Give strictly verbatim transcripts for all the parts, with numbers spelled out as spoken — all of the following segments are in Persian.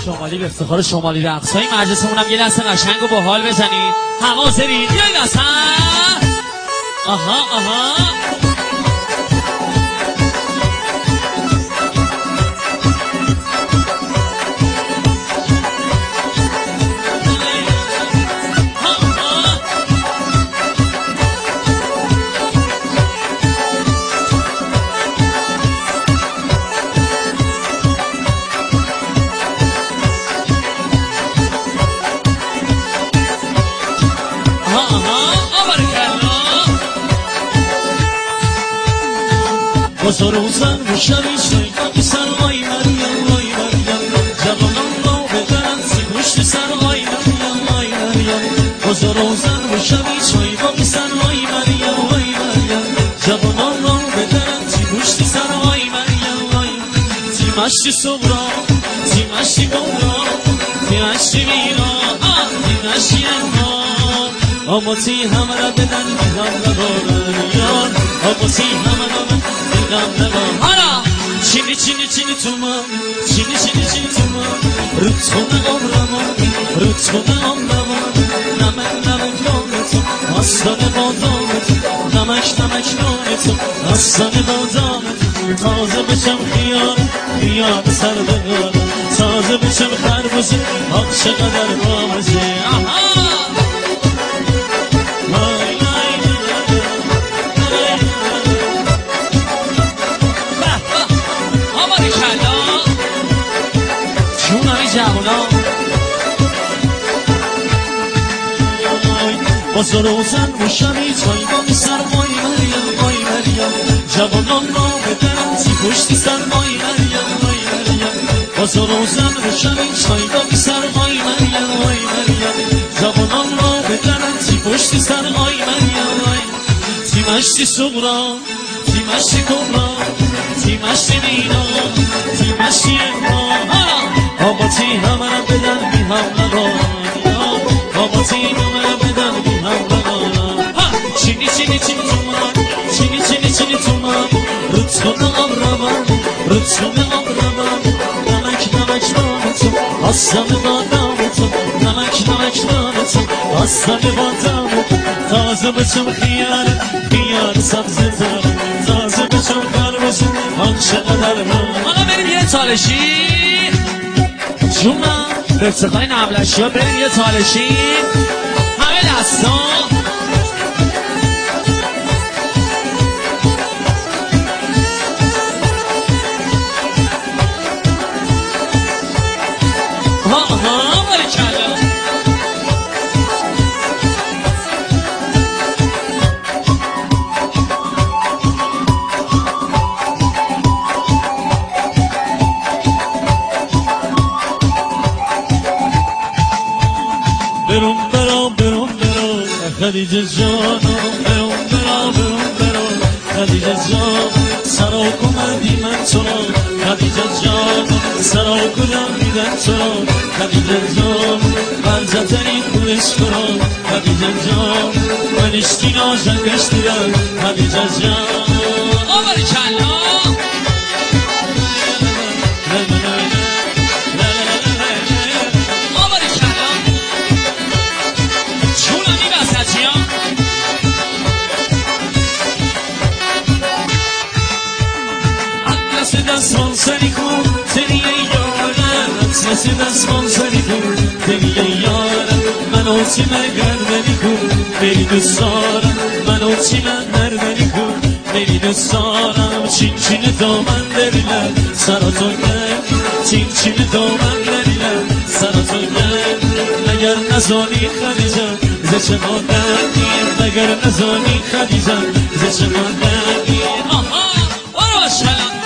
شمالی به افتخار شمالی رقصای مجلسمون هم یه دست قشنگ و با حال بزنید. حواضری یه دست آها آها بزرگزن و شبی شیطانی سر وای مریم وای مریم جوانان را بدرن سی پشت سر وای مریم وای مریم بزرگزن و شبی شیطانی سر وای مریم وای مریم جوانان را بدرن سی پشت سر وای مریم وای تیمشتی صبرا تیمشتی گمرا تیمشتی میرا تیمشتی انها آماتی همه را بدن میدم ندارن یار آماتی همه را بدن حالا چینی چینی چینی تو من چینی چینی چینی تو من رتونه عمرمان رتونه عمرمان نمک نمک نان تو آستان بادام تو نمک نمک نان تو آستان بادام تو تازه بشم خیار خیار سر بگارم تازه بشم خربوزه آب چقدر بامزه آها بزرگزن و شبی چایگاه سر وای مریم وای مریم جوانان را بدرن سی پشت سر وای مریم وای مریم بزرگزن و شبی چایگاه سر وای مریم وای مریم جوانان را بدرن سی پشت سر وای مریم وای تیمشتی صغرا تیمشتی کبرا تیمشتی مینا تیمشتی اما آباتی همه را بدن بی هم نگاه آباتی همه را بدن بی هم نگاه چینی چینی چینی تو من چینی چینی چینی تو من رتونه عمرمان رتونه عمرمان نمک نمک نان تو آستان بادام تو نمک نمک نان تو آستان بادام تو تازه بچم خیار خیار سبز دارم تازه بچم خربوز آن چقدر من حالا بریم یه چالشی جونم به افتخار نبلشی ها بریم یه چالشی همه دستا ها ها باری کلا برون برا برون برا خدیجه جانو برون برا برون برا خدیجه جان سرا کمدی من تو را خدیجه جان سرا کدم میدن تو را خدیجه جان برزتنی کولش کرا خدیجه جان منشتی ناجنگش دیدن خدیجه جان آباری کلا دستمان سری کن دنیا یارم اطلس دستمان سری کن دنیا یارم منو چی من گردنی کن بری دوست دارم منو چی من نردنی کن بری دوست دارم چین چین دامن دریلم سراتو گرد چین چین دامن دریلم سراتو گرد اگر نزانی خدیجم ز چه ما دردیم اگر نزانی خدیجم ز چه ما دردیم آها برو باشم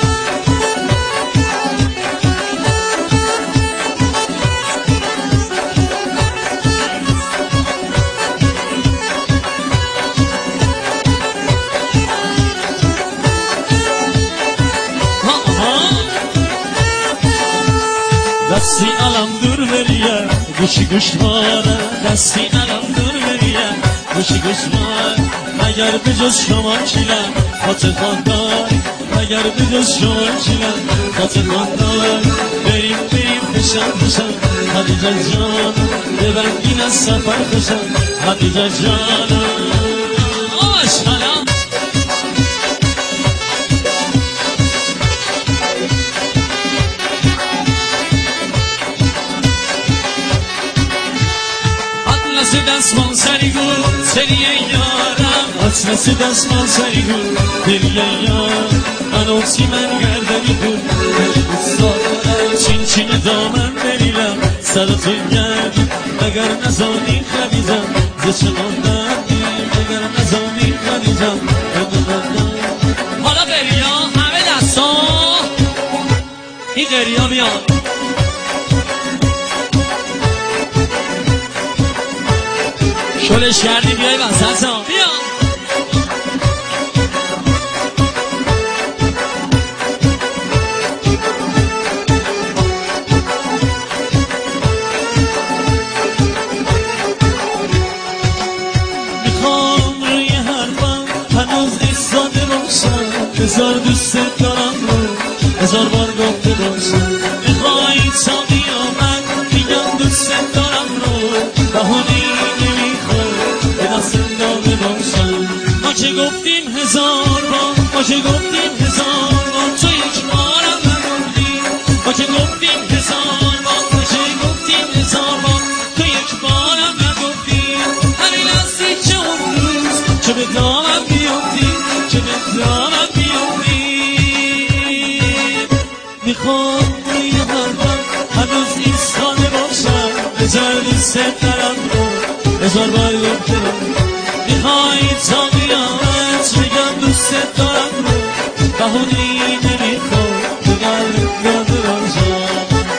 دستی علم دور بریه گوشی گوش ماره دستی علم دور بریه گوشی گوش ماره مگر به جز شما کیلم خاطر خاندار مگر به جز شما کیلم خاطر خاندار بریم بریم بشم بشم خدیجه جانم ببرگین از سفر بشم خدیجه جانم آشقالم اطلس دستمان سری گل سری یارم اطلس دستمان سری گل سری یارم انوسی من گردنی گل چین چین دامن بریلم سر تو گردم اگر نزانی خدیجم ز چمان دردیم اگر نزانی خدیجم حالا قریا همه دستا این قریا بیان شلش کردی بیای وسط ها بیا میخوام روی حرفم هنوز ایستاده باشم هزار دوست دارم رو هزار بار گفته باشم میخوای تا قیامت میگم دوست دارم رو بهانه‌ای نمیخواد به دست داده باشم ما که گفتیم هزار بار ما که گفتیم هزار بار تو یک بارم نگفتی ما که گفتیم هزار بار ما که گفتیم هزار بار تو یک بارم نگفتی همین هستی چه اون روز که به دامم بیفتی که به دامم بیفتی میخوام روی حرفم هنوز ایستاده باشم هزار دوست دارم رو هزار بار گفتم میخوای تا قیامت بگم دوست دارم رو بهانه‌ای نمیخواد به قلب داده باشم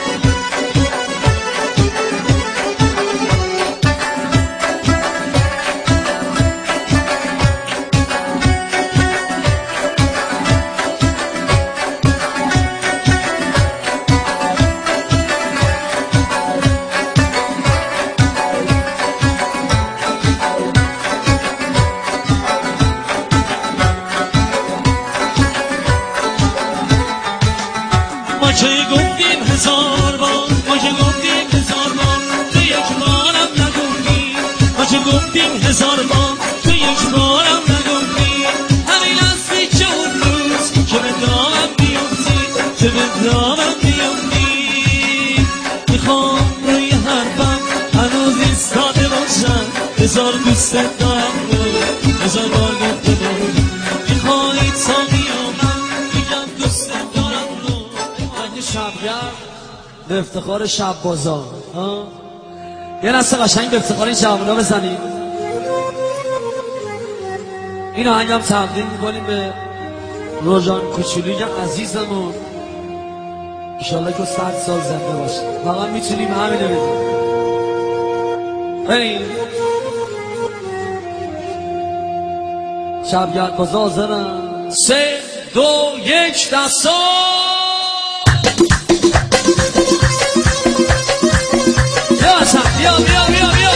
ما که گفتیم هزار بار ما که گفتیم هزار بار تو یک بارم نگفتی ما که گفتیم هزار بار تو یک بارم نگفتی همین هستی چه اون روز که به دامم بیفتی که به دامم بیفتی میخوام روی حرفم هنوز ایستاده باشم هزار دوست دارم رو هزار بار گفته باشم میخوای تا قیامت بگم دوست دارم رو شبگرد به افتخار شب بازار یه نسته قشنگ به افتخار این جوونا بزنیم این آهنگ هم تقدیم میکنیم به روژان کوچولوی عزیزمون انشالله که صد سال زنده باشه فقط میتونیم همینه بزنیم بریم شبگرد بازار حاضرم سه دو یک دستا بیا بیا بیا بیا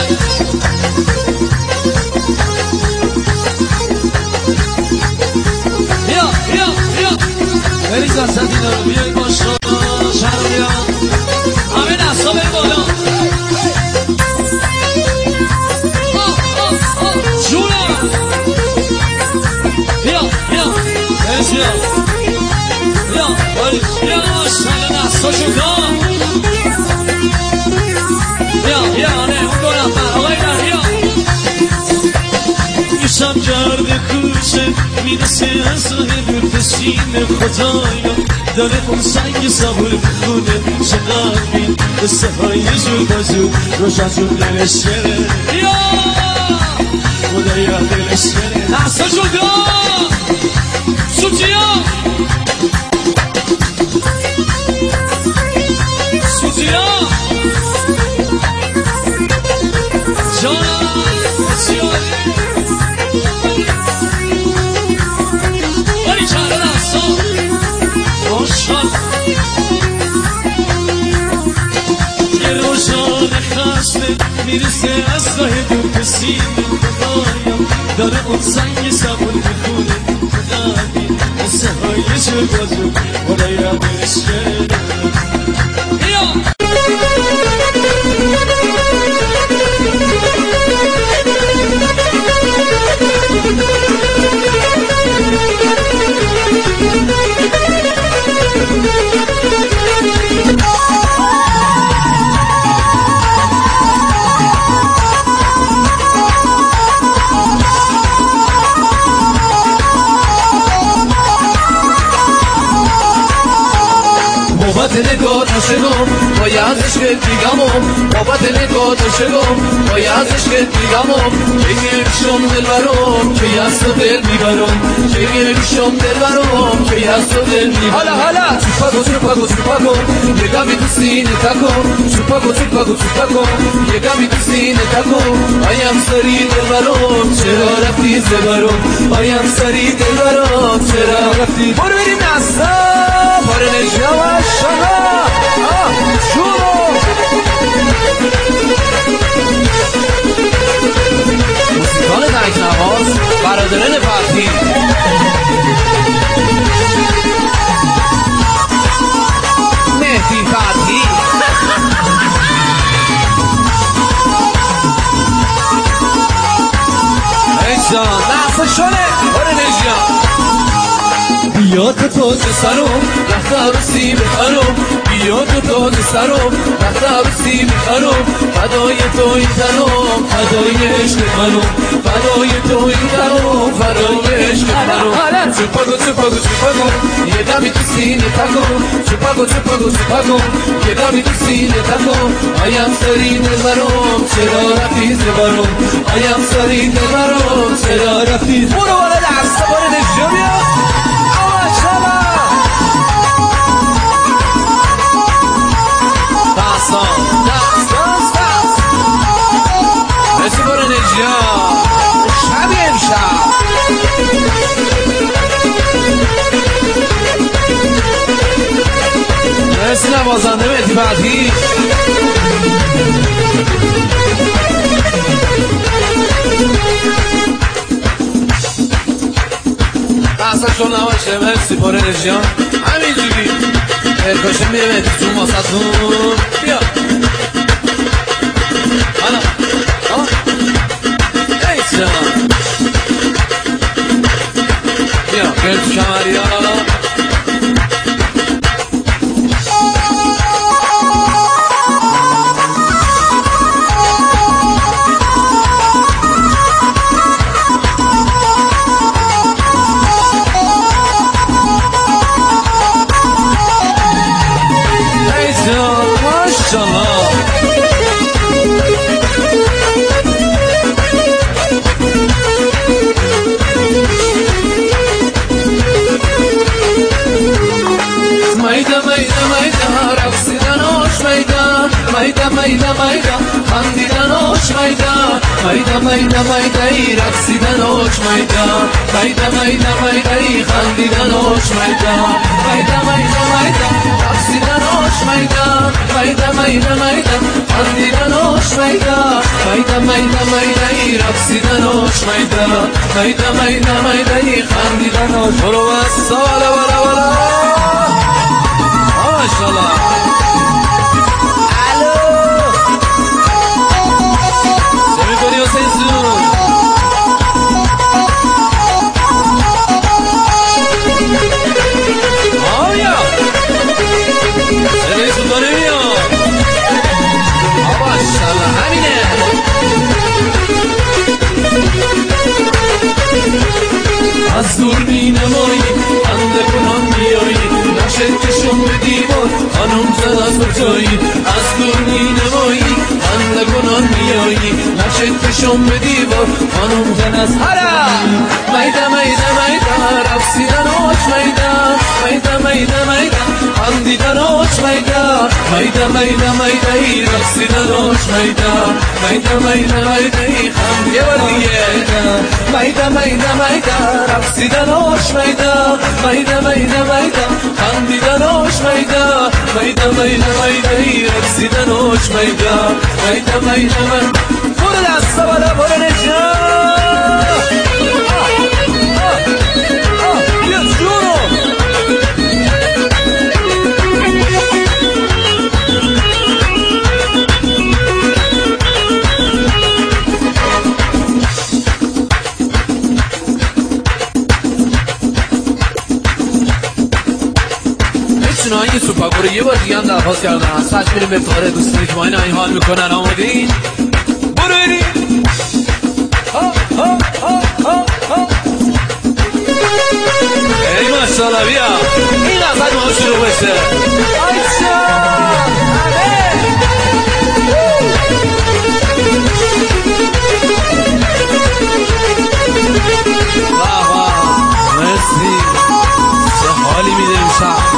بیا بیا بیا بریز وسط اینا رو بیایی باش رو شهر رو بیا همه دستا بری بالا جونم بیا بیا بریز بیا بیا بریز بیا ماشالله دستاشو دار بیا بیا آره اون دو نفر آقای بیا میشم کرده کوچه میرسه از راه دور به سینه خدایا داره اون سنگ صبور میخونه چقدر بین قصه های جور بازور روشن جور دلش شره بیا خدایا دلش شره دستا جدا سوتیا سوتیا جانم سیاله باری چهره دستا ماشال یه روشان خسته میرسه از راه دور به سینه خدایم داره اون سنگ صبور میخونه خدایم قصه های جور بازور خدایا دلش شده بیا بابت نگاه عاشقم باید عشقت میگمم بابت نگاه عاشقم باید عشقت میگمم که میشم دلبرم که از تو دل میبرم که میشم دلبرم که از تو دل میبرم حالا حالا چوپاگو چوپاگو چوپاگو یه گمی تو سینه تکو چوپاگو چوپاگو چوپاگو یه گمی تو سینه تکو آیم سری دلبرم چرا رفتی زبرم آیم سری دلبرم چرا رفتی برو بریم نستا باره نجا و شما شما موسیقان دنگ نواز برادران فتحی مهدی فتحی ایشان نحصه شونه باره نجا بیا تو تازه سرم رخت عروسی بخرم بیا تو تازه سرم رخت عروسی بخرم فدای تو این تنم فدای عشق منم فدای تو این تنم فدای عشق منم چوپاگو چوپاگو چوپاگو یه دمی تو سینه تکو چوپاگو چوپاگو چوپاگو یه دمی تو سینه تکو آیم سری دلبرم چرا رفتی زبرم آیم سری دلبرم چرا رفتی برو بالا دستا باره نشو بیا مرسی نوازنده مهدی فتحی اصلا شون نباشه مرسی پاره نجیان همینجوری ارکاشم میره مهدی جون واسه بیا حالا ایسا بیا بیا تو کمری ها مایدا مایدا مایدا خندیدنش مایدا مایدا مایدا مایدا ای رقصیدنش مایدا مایدا مایدا مایدا ای خندیدنش مایدا مایدا مایدا مایدا رقصیدنش مایدا مایدا مایدا مایدا خندیدنش مایدا مایدا مایدا مایدا ای رقصیدنش مایدا مایدا مایدا مایدا ای خندیدنش برو بس بالا بالا بالا ماشاءالله از دور می نمایی خنده کنان میایی نقشت کشم به دیوار خانم زن از کجایی از دور می نمایی خنده کنان میایی نقشت کشم به دیوار خانم زن از هرا میده میده میده رقصیدن آش میده میده میده میده خندیدن آش میده میده میده میده ای رقصیدن آش میده میده میده میده ای خندیه و دیگه میده میده میده رقصیدن آش میده میده میده میده خندیدن آش میده میده میده میده ای رقصیدن آش میده میده میده میده برو دستا بالا برو نجات بیا جونو میتونه این سوپاگو رو یه بار دیگه هم درخواست کردن از سچ میریم به افتخار دوستانی که ما این این حال میکنن آمادین برو بریم ها ها ها ها ها ای ماشاءالله بیا این قسمت ما شروع بشه واه واه مرسی چه حالی میده امشب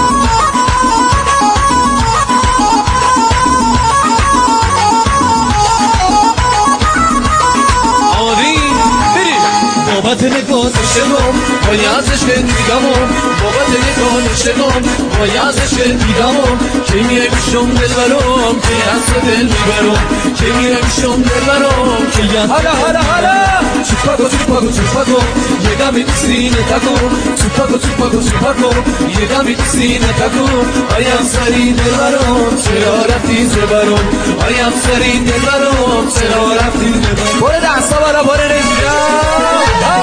بابت نگاه نشنم بایازش که دیدمم بابت نگاه نشنم بایازش که دیدمم که میره میشم دل برام که از دل میبرم که میره میشم دل برام که یه حالا حالا حالا چوپاگو چوپاگو چوپاگو یه دمی تو سینه تکو چوپاگو چوپاگو چوپاگو یه دمی تو سینه تکو آیم سری دل برام چرا رفتی دل برام آیم سری دل برام چرا رفتی دل برام باره دستا برا باره رجیم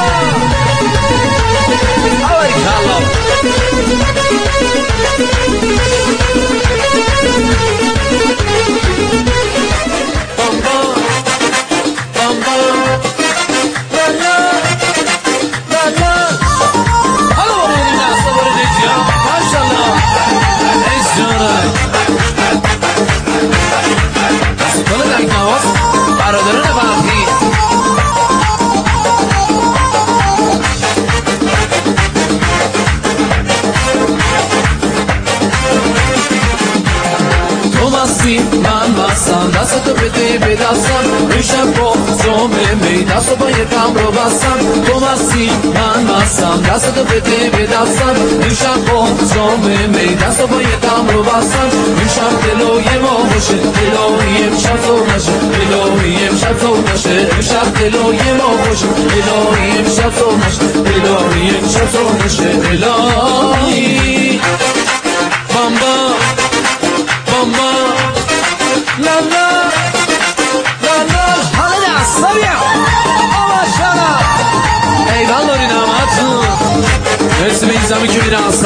من مستم دستتو بده به دستم میشم با جامعه می دستو با یکم رو بستم تو مستی من مستم دستتو بده به دستم میشم با جامعه می دستو با یکم رو بستم میشم دلوی ما باشه دلوی امشب تو نشه دلوی امشب تو نشه میشم دلوی ما باشه دلوی امشب تو نشه دلوی امشب تو نشه دلوی بامبا بامبا لا لا لا لا حالا دستا بیا آماشالا ایوان داری نامتون مرسی به این زمین که میرسم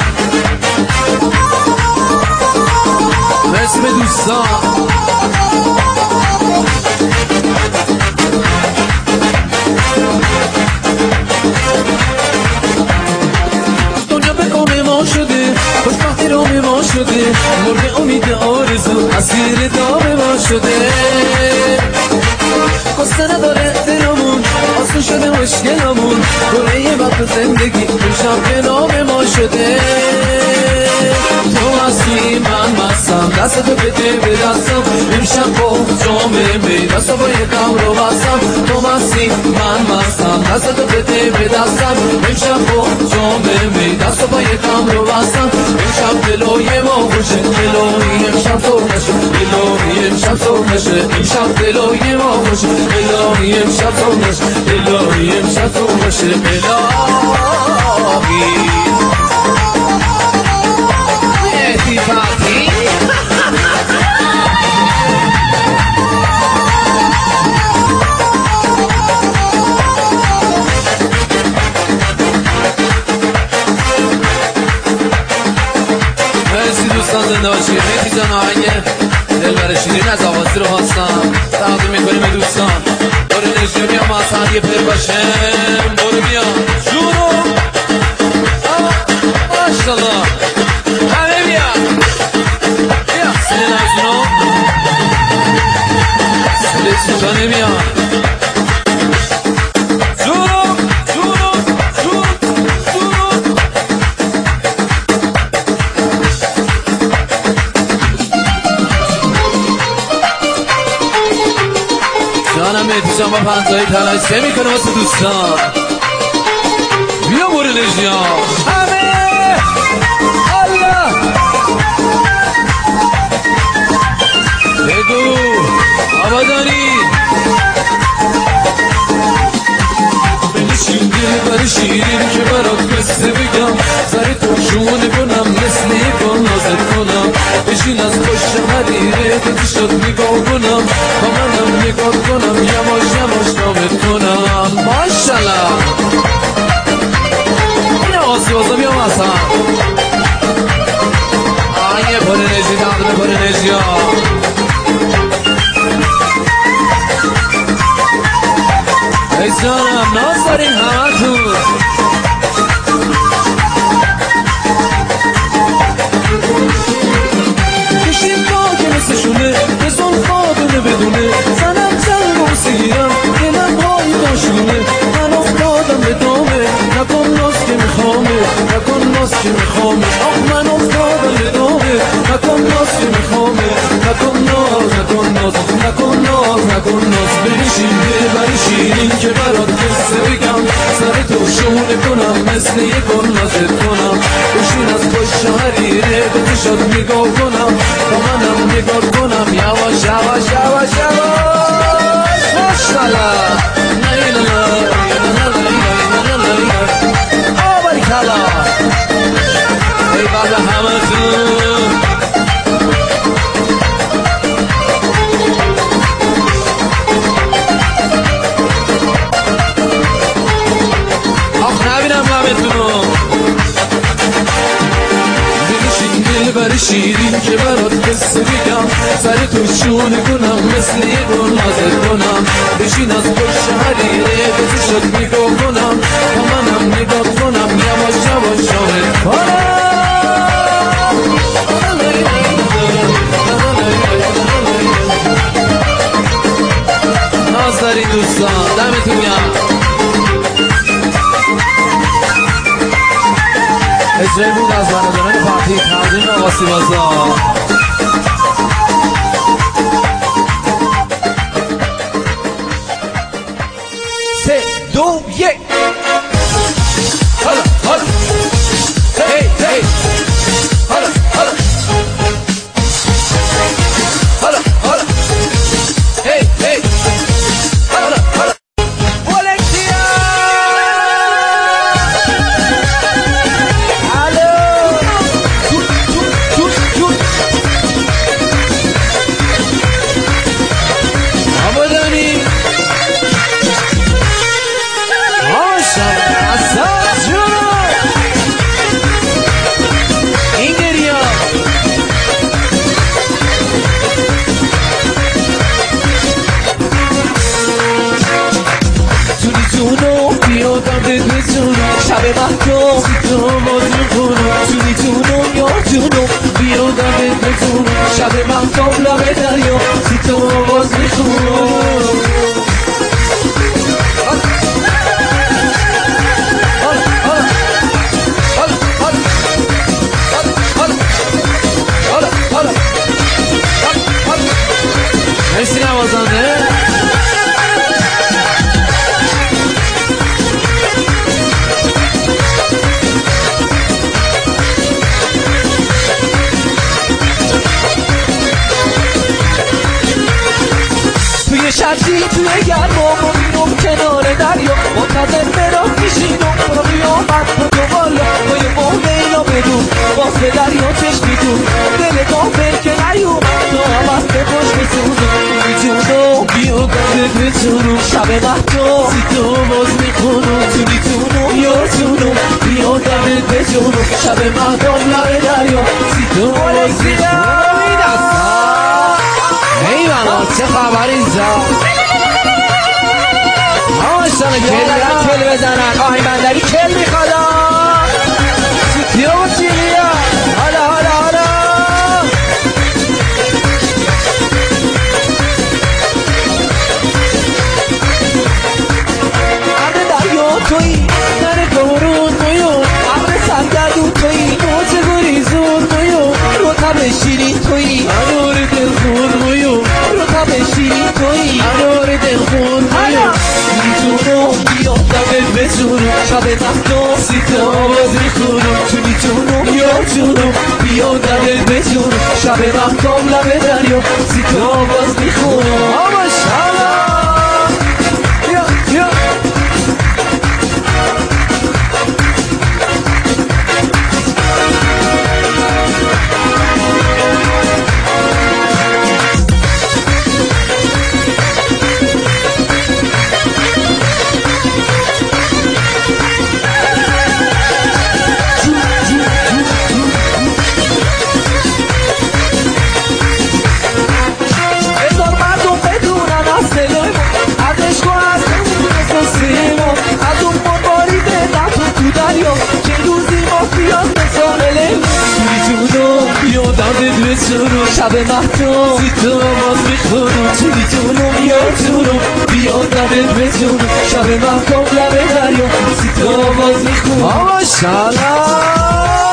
مرسی به دوستان دنیا به کام ما شده خوشبختی رام ما شده مرغ امید آرزو اسیر دام ما شده قصه نداره دلمون آسون شده مشکلمون دوره وقت زندگی امشب به نام ما شده تو هستی من مستم دستتو بده به دستم امشب با جامعه می دستو با یکم رو بستم تو هستی من مستم دستتو بده به دستم امشب با جامعه می دستو با یکم رو بستم امشب دلوی ما خوشه دلوی امشب تو نشه دلوی امشب تو نشه امشب دلوی ما خوشه دلوی امشب تو نشه دلوی امشب تو نشه الهی مهدی فتحی مرسی دوستان زنده باشید مهدی جان آهنگ دلبر شیرین از آوازی رو خواستم تقدیم میکنیم به دوستان برو نجیه میام اصلا یه پر باشم برو بیام جونو ماشالله همه بیا بیا سنه نزونو سنه سوزانه بیام جونو جونو جون جونو جانم مهدیشان با پنزایی تلاشته میکنه واسه دوستان بیا برو نجیان همه الله بگو آبادانی بنشین دلبر شیرین که برات قصه بگم سر تو شونه کنم مثل یکان نازت کنم بشین از پشت حریره که شد نگاه کنم با منم نگاه کنم یواش یواش نامت کنم ماشالله این آسی بازم یا مثلا آیه پر نجی دادم پر نجی ها ای جانم ناز دارین همه تو ناز که میخوامه آخ من افتادم به دامه نکن ناز که میخوامه نکن ناز نکن ناز نکن ناز نکن ناز بنشین ببری شیرین که برات قصه بگم سر تو شونه کنم مثل یه گل نازت کنم بشین از پشت حریره به تو شد نگاه کنم با منم نگاه کنم یواش یواش یواش یواش ماشالله ای بابا همه خون آخ نبینم لبتونو بنشین دلبر شیرین که برات قصه بگم سر تو شونه کنم مثل یه گل نازت کنم بشین از پشت حریره به تو شد نگاه کنم با منم نگاه کنم یواش یواش شاهد کنم ناز دارین دوستان دمتون گرم اجرای بود از برادران پارتی تقدیم آقاسی بازار سه دو یک حالا حالا هی هی حالا حالا حالا حالا هی هی حالا حالا بولکتیا الو جون جون جون آمدنی شب محکم تو بازی کنم جونی جونم یا جونم بیادم بتونم شب محکم لبه دریا سی تو باز میخونم مرسی نوازنده شبزی توی گرما ما میرم کنار دریا منتظر برام میشینم برا بیامد با تو بالا با یه مولینا بدون باز به دریا چشمی دون دل گافر که نیومد تو عوض به خوش بسونم میتونم بیادم بتونم شب محکم سی تو باز میخونم جونی تونم یا جونم بیادم بتونم شب محکم لبه دریا سی تو باز میخونم ای بابا چه خبر اینجا ماشاءالله کل میرن کل بزنن آهی بندری کل میخوادا سوتیا و چیلیا حالا حالا حالا عرض دریا توی نر گورون تویون عرض سرگردون توی موج گریزون تویون رو تب شیرین توی انور دل خون تویون رو تب شیرین توی انور دل خون تویون میتونم بیادم بتونم شب محکم سی تا باز میخونم جونی جونم یا جونم بیادم بتونم شب محکم لبه دریا سی تا باز میخونم ماشاءالله یا یا شب محکم سی تو باز میخونم جونی جونم یا جونم بیادم بتونم شب محکم لبه دریا سی تو باز میخونم ماشاءالله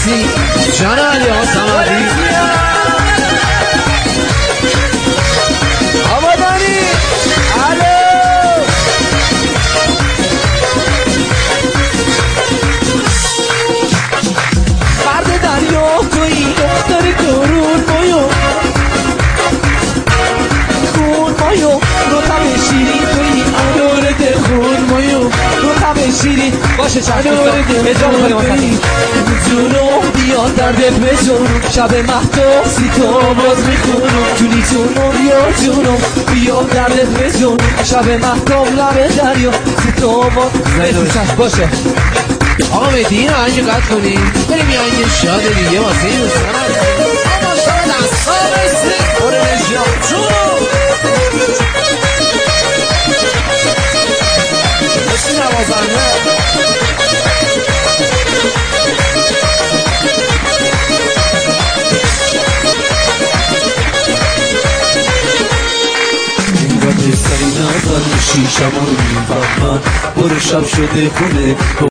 عباسی جان علی آقا صمدی آبادانی الو مرد دریا توی دختر گرون مایو خون مایو رو تب شیرین توی انورد خون مایو رو تب شیرین باشه چند دوستان اجرا میکنیم آسانی جونو بیاد دردت بجون شب مهدو سی تو باز میخونم جونی جونو بیا جونو بیاد دردت بجون شب مهدو لبه دریا سی تو باز میخونم باشه آقا مهدی این آهنگ قطع کنیم بریم یه آهنگ شاد دیگه واسه این دوستان آقا شاد دست ها بسته برو نجات جونو بسی نوازنده سری نزن شیشم رو میفهمن برو شب شده خونه